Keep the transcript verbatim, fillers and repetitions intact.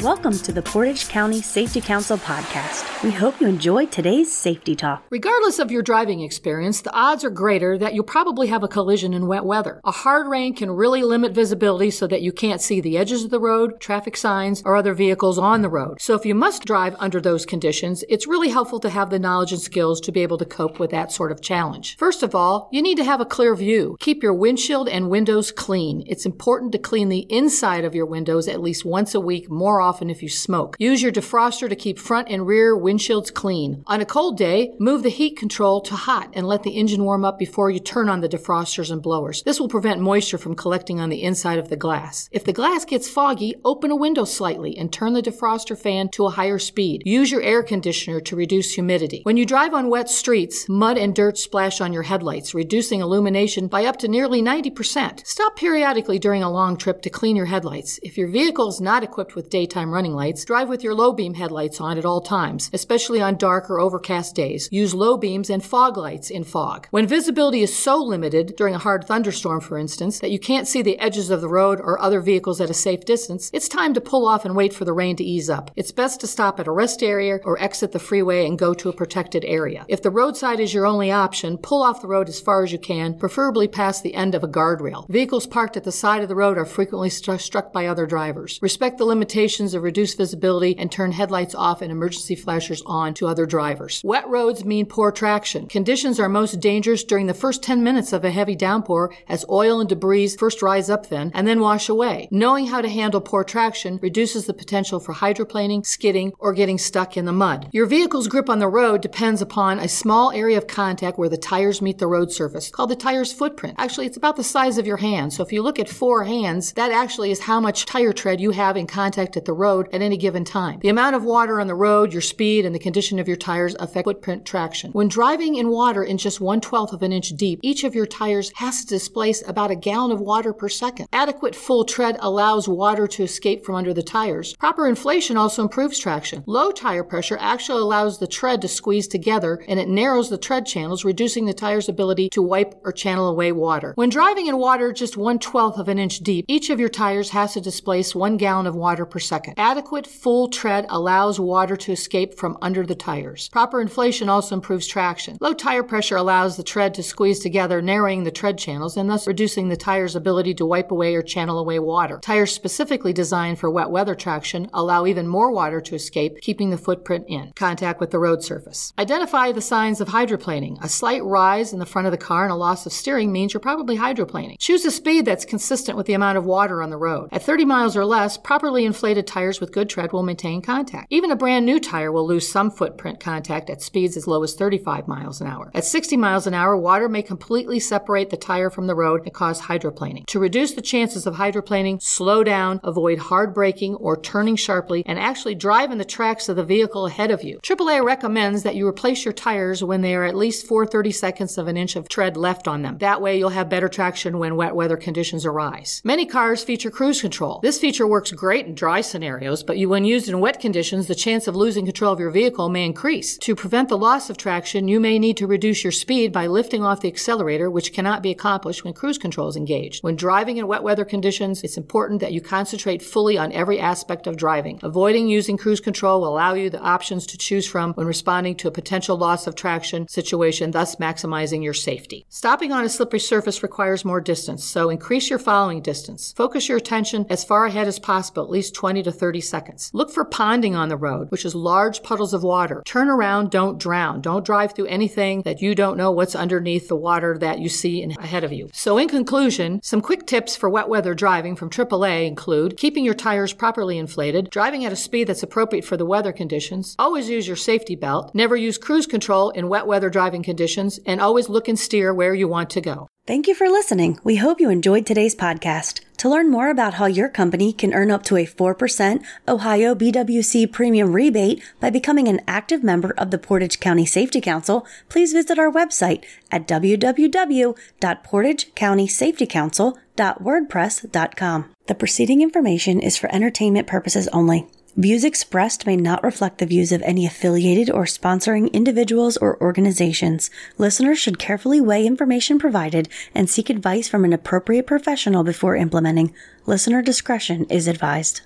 Welcome to the Portage County Safety Council podcast. We hope you enjoyed today's safety talk. Regardless of your driving experience, the odds are greater that you'll probably have a collision in wet weather. A hard rain can really limit visibility so that you can't see the edges of the road, traffic signs, or other vehicles on the road. So if you must drive under those conditions, it's really helpful to have the knowledge and skills to be able to cope with that sort of challenge. First of all, you need to have a clear view. Keep your windshield and windows clean. It's important to clean the inside of your windows at least once a week, more often if you smoke. Use your defroster to keep front and rear windshields clean. On a cold day, move the heat control to hot and let the engine warm up before you turn on the defrosters and blowers. This will prevent moisture from collecting on the inside of the glass. If the glass gets foggy, open a window slightly and turn the defroster fan to a higher speed. Use your air conditioner to reduce humidity. When you drive on wet streets, mud and dirt splash on your headlights, reducing illumination by up to nearly ninety percent. Stop periodically during a long trip to clean your headlights. If your vehicle is not equipped with daytime running lights, drive with your low beam headlights on at all times, especially on dark or overcast days. Use low beams and fog lights in fog. When visibility is so limited, during a hard thunderstorm for instance, that you can't see the edges of the road or other vehicles at a safe distance, it's time to pull off and wait for the rain to ease up. It's best to stop at a rest area or exit the freeway and go to a protected area. If the roadside is your only option, pull off the road as far as you can, preferably past the end of a guardrail. Vehicles parked at the side of the road are frequently st- struck by other drivers. Respect the limitations of reduced visibility and turn headlights off and emergency flashers on to other drivers. Wet roads mean poor traction. Conditions are most dangerous during the first ten minutes of a heavy downpour as oil and debris first rise up then and then wash away. Knowing how to handle poor traction reduces the potential for hydroplaning, skidding, or getting stuck in the mud. Your vehicle's grip on the road depends upon a small area of contact where the tires meet the road surface, called the tire's footprint. Actually, it's about the size of your hand. So if you look at four hands, that actually is how much tire tread you have in contact at the road at any given time. The amount of water on the road, your speed, and the condition of your tires affect footprint traction. When driving in water in just one-twelfth of an inch deep, each of your tires has to displace about a gallon of water per second. Adequate full tread allows water to escape from under the tires. Proper inflation also improves traction. Low tire pressure actually allows the tread to squeeze together, and it narrows the tread channels, reducing the tire's ability to wipe or channel away water. When driving in water just one-twelfth of an inch deep, each of your tires has to displace one gallon of water per second. Adequate full tread allows water to escape from under the tires. Proper inflation also improves traction. Low tire pressure allows the tread to squeeze together, narrowing the tread channels and thus reducing the tire's ability to wipe away or channel away water. Tires specifically designed for wet weather traction allow even more water to escape, keeping the footprint in contact with the road surface. Identify the signs of hydroplaning. A slight rise in the front of the car and a loss of steering means you're probably hydroplaning. Choose a speed that's consistent with the amount of water on the road. At thirty miles or less, properly inflated tires with good tread will maintain contact. Even a brand new tire will lose some footprint contact at speeds as low as thirty-five miles an hour. At sixty miles an hour, water may completely separate the tire from the road and cause hydroplaning. To reduce the chances of hydroplaning, slow down, avoid hard braking or turning sharply, and actually drive in the tracks of the vehicle ahead of you. triple A recommends that you replace your tires when they are at least four thirty-seconds of an inch of tread left on them. That way you'll have better traction when wet weather conditions arise. Many cars feature cruise control. This feature works great in dry scenarios, but you, when used in wet conditions, the chance of losing control of your vehicle may increase. To prevent the loss of traction, you may need to reduce your speed by lifting off the accelerator, which cannot be accomplished when cruise control is engaged. When driving in wet weather conditions, it's important that you concentrate fully on every aspect of driving. Avoiding using cruise control will allow you the options to choose from when responding to a potential loss of traction situation, thus maximizing your safety. Stopping on a slippery surface requires more distance, so increase your following distance. Focus your attention as far ahead as possible, at least twenty to thirty seconds. Look for ponding on the road, which is large puddles of water. Turn around, don't drown. Don't drive through anything that you don't know what's underneath the water that you see in, ahead of you. So in conclusion, some quick tips for wet weather driving from triple A include keeping your tires properly inflated, driving at a speed that's appropriate for the weather conditions, always use your safety belt, never use cruise control in wet weather driving conditions, and always look and steer where you want to go. Thank you for listening. We hope you enjoyed today's podcast. To learn more about how your company can earn up to a four percent Ohio B W C premium rebate by becoming an active member of the Portage County Safety Council, please visit our website at w w w dot portage county safety council dot wordpress dot com. The preceding information is for entertainment purposes only. Views expressed may not reflect the views of any affiliated or sponsoring individuals or organizations. Listeners should carefully weigh information provided and seek advice from an appropriate professional before implementing. Listener discretion is advised.